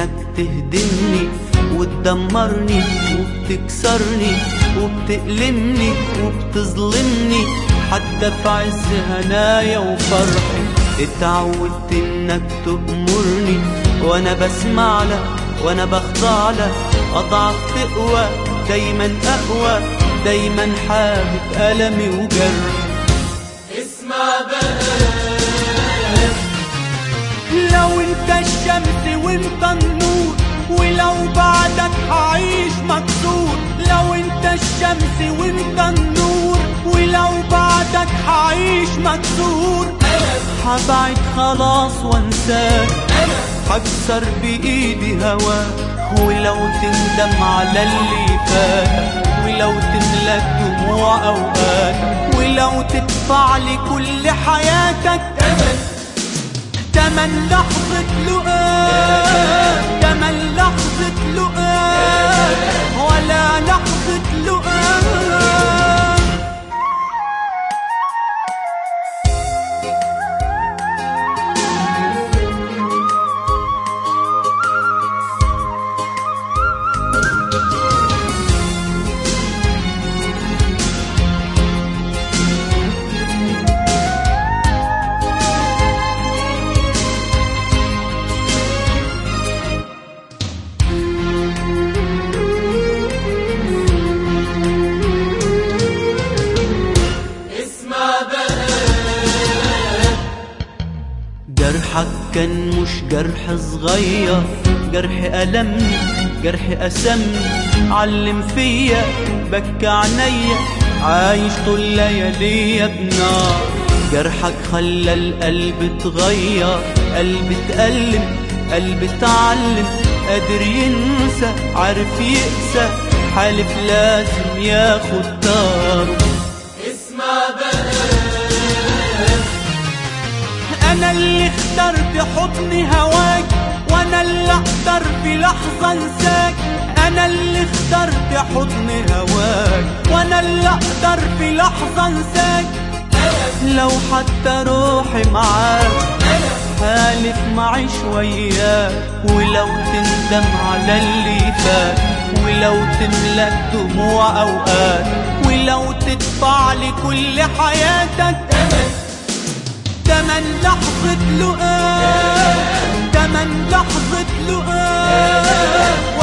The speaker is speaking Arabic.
انك تهدمني وتدمرني وبتكسرني وبتألمني وبتظلمني، حتى في عز هنايا وفرحي اتعودت انك تأمرني، وانا بسمع لك وانا بخضع لك، اضعف تقوى دايما اقوى، دايما حابب ألمي وجرحي. اسمع بقى، لو انت الشمس وانت النور، ولو بعدك هعيش مكسور. لو انت الشمس وانت النور، ولو بعدك هعيش مكسور. هبعد خلاص وانساك، هكسر بايدي هواك، ولو تندم على اللي فات، ولو تملك دموع اوقات، ولو تدفع لي كل حياتك تمن لحظة لقاك، تمن لحظة لقاك، ولا لحظة لقاك. جرحك كان مش جرح صغير، جرح ألمني، جرح أسمني، علم فيا، بكى عينيا، عايش طول لياليا بنار. جرحك خلى القلب اتغير، قلب اتألم، قلب اتعلم، قادر ينسى، عارف يقسى، حالف لازم ياخد داره. اسمع بقى، أنا اللي اخترت حضن هواك، وأنا اللي أقدر في لحظة أنساك. أنا اللي اخترت حضن هواك، وأنا اللي أقدر في لحظة أنساك. لو حتى روحي معاك، حالف معي شوياك، ولو تندم على اللي فات، ولو تملك دموع أوقات، ولو تدفع لي كل حياتك تمن لحظة لقاك، تمن لحظة لقاك.